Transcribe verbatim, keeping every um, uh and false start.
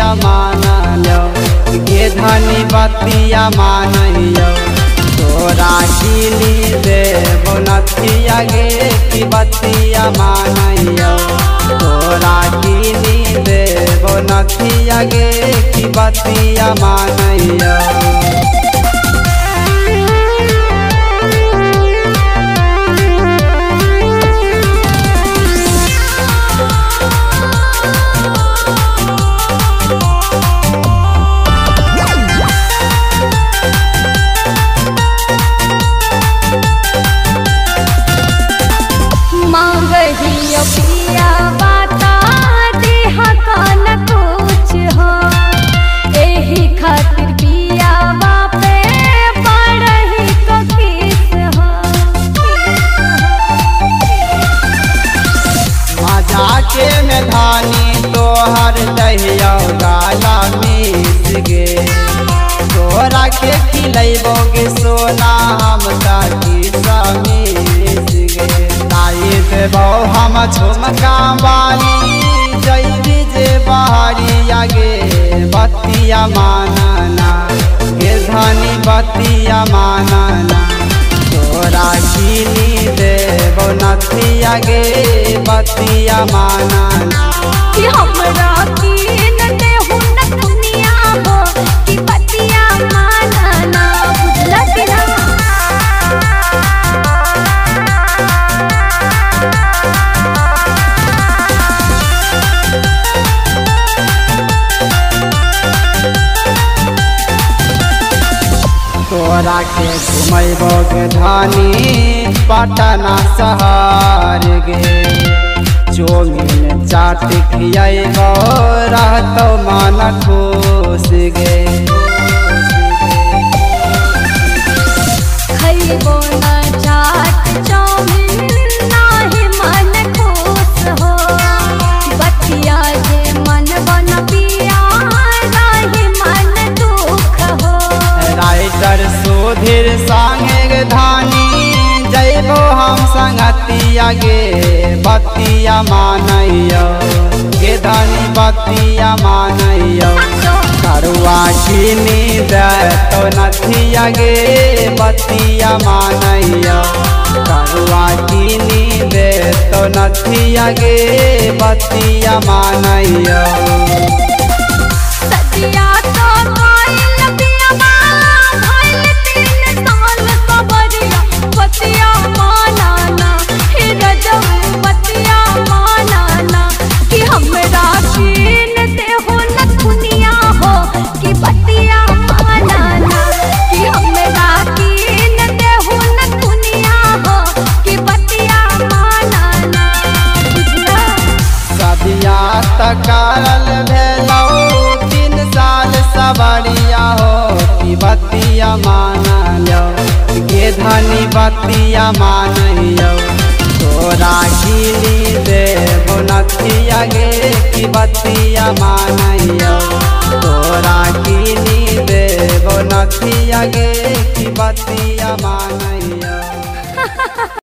बतिया मानियो गे धनी बतिया मानियो तोरा किनी देबो नथिया गे की बतिया मानियो तोरा किनी देबो नथिया गे की बतिया मानियो। पिया बाता देह कान कुछ हो एही खातिर पिया बापे पड़ही को किस हो मजाके में धानी तोहर दहिया गाला मिस गे तोरा के खिलैबोगे सोना हम ताकि समीस गे ताई देबो हम झुमका वाली जैबी जे बहरिया गे बतिया मानना गे धनी बतिया मानना तोरा किनी देबो नथिया गे बतिया मानना कि हमरा कीन देहु न दुनिया हो कि बतिया मानना बुझला कि ना। तोरा के घुमैबो गे धानी पटना शहर गे चोमिन चाट खियैबो रहतौ मन खुश गे खैबो न चाट चौमिन नाही मन खुश हो बतिया जे मन बन पिया नाही मन दुख हो। राइटर सुधीर संगे धानी जैबो हम संगतिया गे बतिया मानियो गे धनी बतिया मानियो करुआ किनी देतो नथिया गे बतिया मानियो करुआ किनी देतो नथिया गे बतिया मानियो। सतिया तो कोइल पिया माला भइल तीन साल सबरिया बतिया मानना हे रजब बतिया मानना कि हमरा कीन देहु न दुनिया हो कि बतिया मानना कि हमरा कीन देहु न दुनिया हो कि बतिया मानना बुझला। सदिया तकारल भेलौ तीन साल सबरिया हो कि बतिया मानियो गे धनी बतिया मानियो तोरा किनी देबो नथिया गे कि बतिया मानियो तोरा किनी देबो नथिया गे कि बतिया मानियो।